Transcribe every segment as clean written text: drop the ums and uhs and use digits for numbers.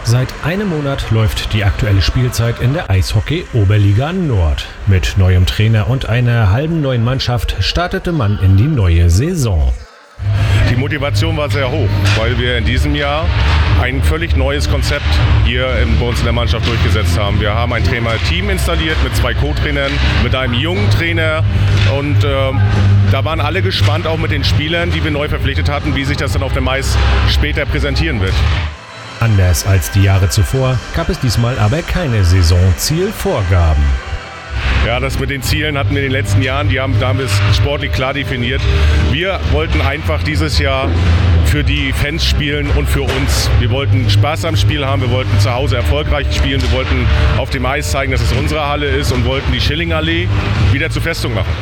Seit einem Monat läuft die aktuelle Spielzeit in der Eishockey-Oberliga Nord. Mit neuem Trainer und einer halben neuen Mannschaft startete man in die neue Saison. Die Motivation war sehr hoch, weil wir in diesem Jahr ein völlig neues Konzept hier bei uns in der Mannschaft durchgesetzt haben. Wir haben ein Trainerteam installiert mit 2 Co-Trainern, mit einem jungen Trainer und da waren alle gespannt, auch mit den Spielern, die wir neu verpflichtet hatten, wie sich das dann auf dem Eis später präsentieren wird. Anders als die Jahre zuvor gab es diesmal aber keine Saisonzielvorgaben. Ja, das mit den Zielen hatten wir in den letzten Jahren, da haben wir es sportlich klar definiert. Wir wollten einfach dieses Jahr für die Fans spielen und für uns. Wir wollten Spaß am Spiel haben, wir wollten zu Hause erfolgreich spielen, wir wollten auf dem Eis zeigen, dass es unsere Halle ist und wollten die Schillingallee wieder zur Festung machen.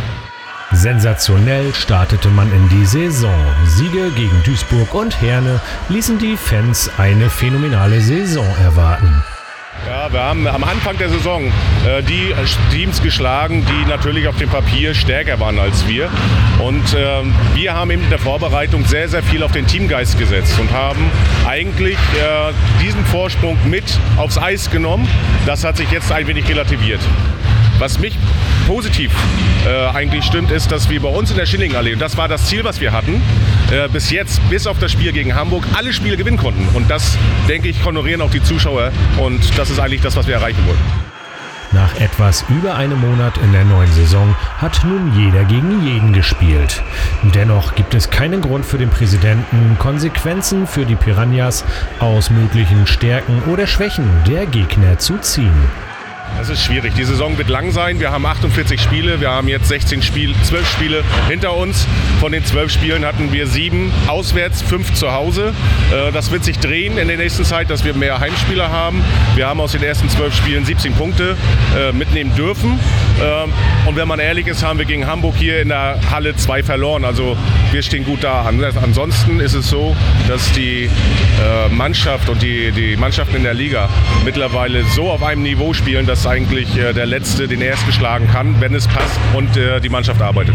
Sensationell startete man in die Saison. Siege gegen Duisburg und Herne ließen die Fans eine phänomenale Saison erwarten. Ja, wir haben am Anfang der Saison die Teams geschlagen, die natürlich auf dem Papier stärker waren als wir. Und wir haben in der Vorbereitung sehr, sehr viel auf den Teamgeist gesetzt und haben eigentlich diesen Vorsprung mit aufs Eis genommen. Das hat sich jetzt ein wenig relativiert. Was mich positiv eigentlich stimmt, ist, dass wir bei uns in der Schillingallee, und das war das Ziel, was wir hatten, bis jetzt, bis auf das Spiel gegen Hamburg, alle Spiele gewinnen konnten. Und das, denke ich, honorieren auch die Zuschauer. Und das ist eigentlich das, was wir erreichen wollten. Nach etwas über einem Monat in der neuen Saison hat nun jeder gegen jeden gespielt. Dennoch gibt es keinen Grund für den Präsidenten, Konsequenzen für die Piranhas aus möglichen Stärken oder Schwächen der Gegner zu ziehen. Das ist schwierig. Die Saison wird lang sein. Wir haben 48 Spiele. Wir haben jetzt 12 Spiele hinter uns. Von den 12 Spielen hatten wir 7 auswärts, 5 zu Hause. Das wird sich drehen in der nächsten Zeit, dass wir mehr Heimspieler haben. Wir haben aus den ersten 12 Spielen 17 Punkte mitnehmen dürfen. Und wenn man ehrlich ist, haben wir gegen Hamburg hier in der Halle 2 verloren. Also wir stehen gut da. Ansonsten ist es so, dass die Mannschaft und die Mannschaften in der Liga mittlerweile so auf einem Niveau spielen, dass eigentlich der Letzte den Ersten schlagen kann, wenn es passt und die Mannschaft arbeitet.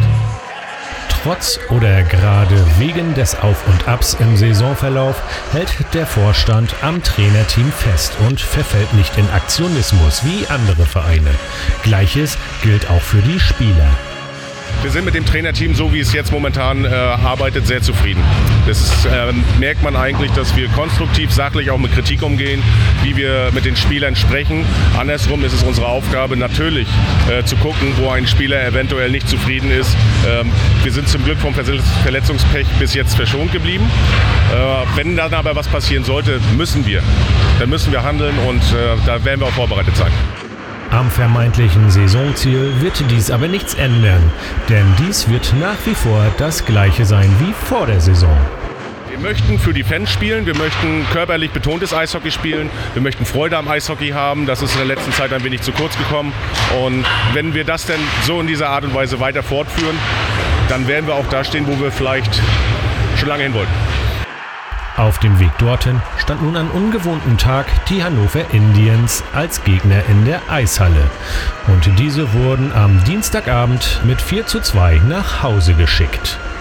Trotz oder gerade wegen des Auf und Abs im Saisonverlauf hält der Vorstand am Trainerteam fest und verfällt nicht in Aktionismus wie andere Vereine. Gleiches gilt auch für die Spieler. Wir sind mit dem Trainerteam, so wie es jetzt momentan arbeitet, sehr zufrieden. Das merkt man eigentlich, dass wir konstruktiv, sachlich auch mit Kritik umgehen, wie wir mit den Spielern sprechen. Andersrum ist es unsere Aufgabe, natürlich zu gucken, wo ein Spieler eventuell nicht zufrieden ist. Wir sind zum Glück vom Verletzungspech bis jetzt verschont geblieben. Wenn dann aber was passieren sollte, dann müssen wir handeln und da werden wir auch vorbereitet sein. Am vermeintlichen Saisonziel wird dies aber nichts ändern, denn dies wird nach wie vor das Gleiche sein wie vor der Saison. Wir möchten für die Fans spielen, wir möchten körperlich betontes Eishockey spielen, wir möchten Freude am Eishockey haben, das ist in der letzten Zeit ein wenig zu kurz gekommen und wenn wir das denn so in dieser Art und Weise weiter fortführen, dann werden wir auch da stehen, wo wir vielleicht schon lange hin wollten. Auf dem Weg dorthin stand nun an ungewohnten Tag die Hannover Indians als Gegner in der Eishalle. Und diese wurden am Dienstagabend mit 4:2 nach Hause geschickt.